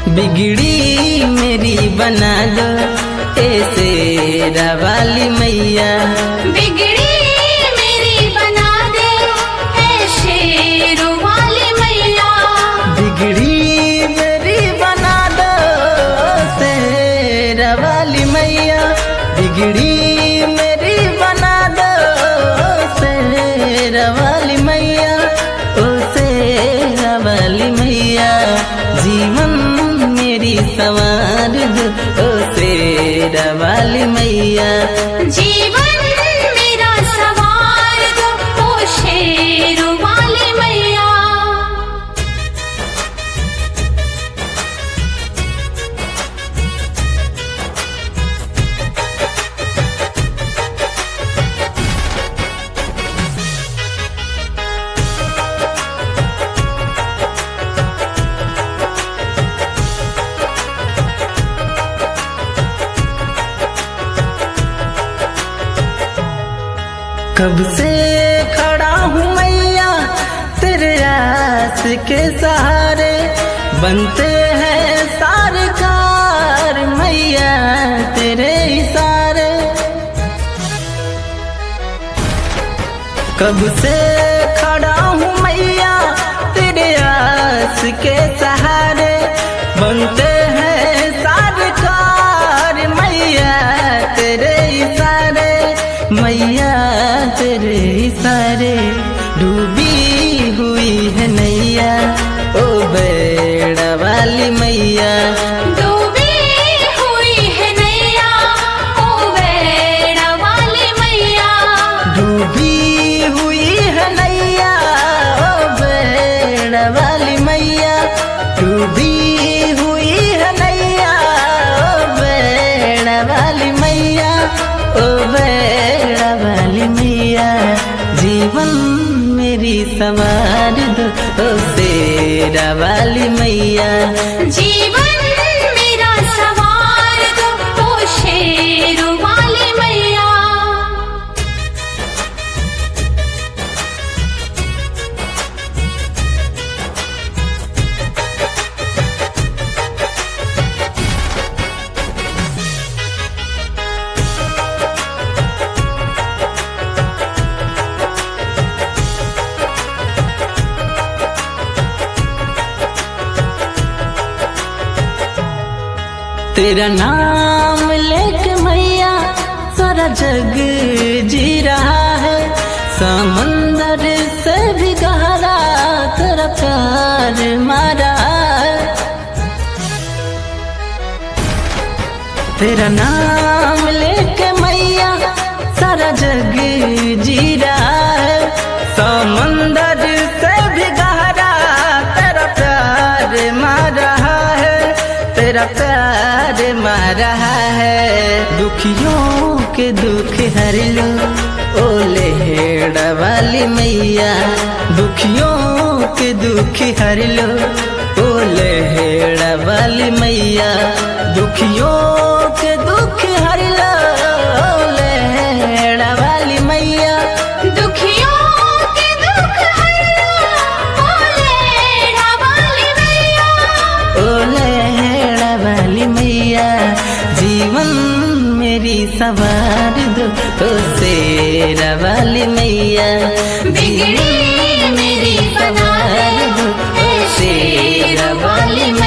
बिगड़ी मेरी बना दो ऐसे रवाली मैया। बिगड़ी मेरी बना दे ऐ शेरों वाली मैया। बिगड़ी मेरी बना दो शेरा वाली मैया। बिगड़ी मेरी बना दो शेरा वाली मैया। ओ शेरा वाली मैया जीवन मेरी संवार दो ओ शेरा वाली मैया। जीवन मेरा सवार दो ओ शेरों वाली मैया। कब से खड़ा हूँ मैया तेरे आस के सहारे। बनते हैं सरकार मैया तेरे इशारे। कब से खड़ा हूँ मैया तेरे आस के सहारे। बनते हैं सरकार मैया तेरे इशारे। मैया तेरे इशारे डूबी हुई है नैया ओ बेड़ा वाली मैया। डूबी हुई है नैया ओ बेड़ा वाली मैया। डूबी हुई है नैया ओ बेड़ा वाली मैया। डूबी हुई है नैया ओ बेड़ा वाली मैया। ओ बेड़ा वाली मैया जीवन मेरी संवार दो ओ शेरा वाली मैया। जीवन मेरा सवार दो ओ शेरों वाली मैया। तेरा नाम लेके मैया सारा जग जी रहा है। समंदर से भी गहरा तेरा प्यार मारा है। तेरा नाम लेके मैया सारा जग जी रहा है। समंदर से भी गहरा तेरा प्यार मारा है। तेरा प्यार मार रहा है। दुखियों के दुख हर लो ओ लेहड़ा वाली मैया। दुखियों के दुख हर लो ओ लेहड़ा वाली मैया। दुखियों के दुख हर लो ओ लेहड़ा वाली मैया। दुखियों के दुख हर लो ओ लेहड़ा वाली मैया। ओ लेहड़ा वाली मैया जीवन मेरी संवार दो ओ शेरा वाली मैया। बिगड़ी मेरी बना दो ऐ शेरों वाली